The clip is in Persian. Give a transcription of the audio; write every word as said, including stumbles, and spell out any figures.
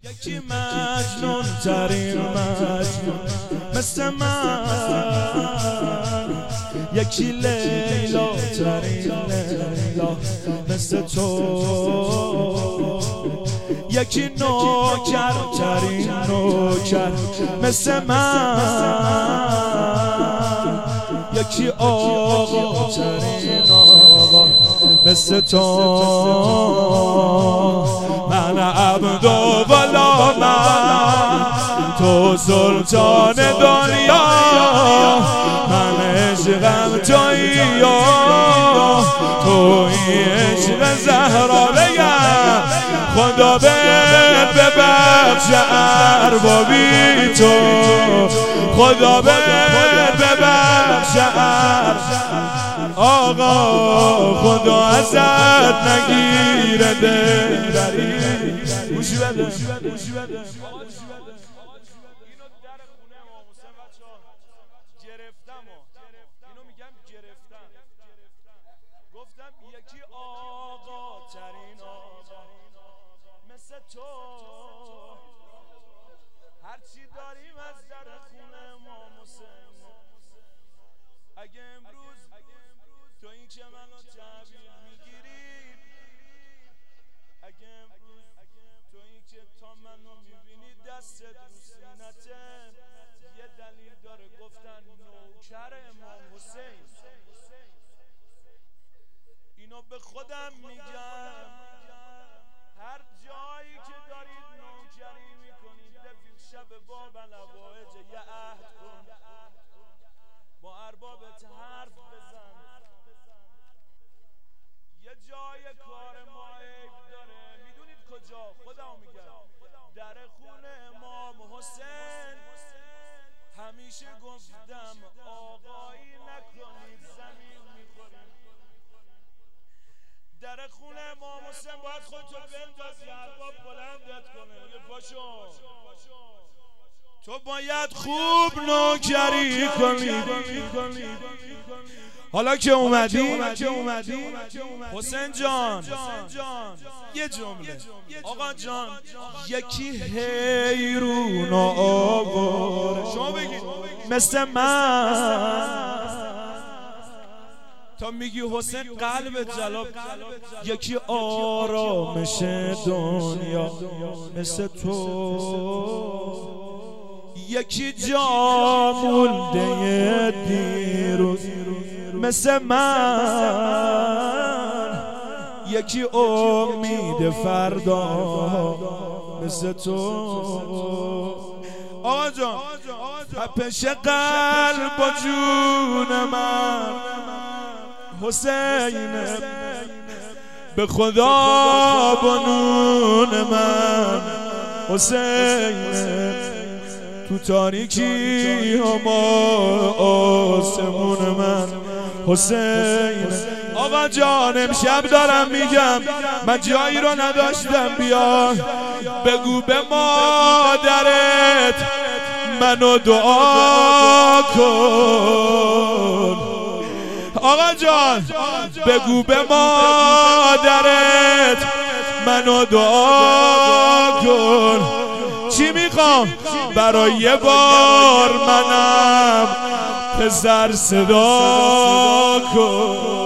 یکی مجنون ترین مجنون مثل من، یکی لیلا ترین لیلا مثل تو، یکی نوکر ترین نوکر مثل من، یکی آقا ترین آقا مثل تو. من عبد و غلامم، تو سلطان دنیا، من عشقم تویی و تویی عشق زهرا. بگم خدا بهت ببخش اربابی تو، خدا بهت ببخش آقا، خدا ازت نگیره دلبری. گوشی بده گوشی بده. اینو در خونه امام حسین بچه‌ها گرفتم، اینو میگم گرفتم. گفتم یکی آقا ترین آقا مثل تو، هرچی داریم از در خونه امام حسین. اگه امروز تو این که منو تعبیر میگیری، اگه امروز تو این که تا منو میبینی دستت رو سینته، یه دلیل داره. گفتن نوکر امام حسین. اینو به خودم میگم، هر جایی که دارید نوکری میکنید، رفیق شب باب الهوایج یه عهد کن، با اربابت حرف بزن. یه جای کار ما عیب داره، میدونید کجا؟ خدا میگم در خونه امام حسین. همیشه گفتم آقایی نکنید، زمین میخوریم. در خونه امام حسین باید خودتو بندازی، ارباب بلندت کنه. یه پاشو، تو باید خوب نوکری کنی. حالا که اومدی حسین جان، یه جمله آقا جان، یکی حیرون آور، شما بگید مثل من. تا میگی حسین قلب جلاب، یکی آرامش دنیا مثل تو، یکی جا مونده دیروز مثل من، یکی امید فردا مثل تو. آقا جان تپش قلب و جون من حسینه، به خدا بنون من حسینه، تو تاریکی هما آسمون من حسینه. آقا جان امشب دارم میگم، من جایی رو نداشتم، بیا بگو به مادرت منو دعا کن. آقا جان بگو به مادرت منو دعا کن. چی میخوام؟ برای یه بار منم پسر صدا کن.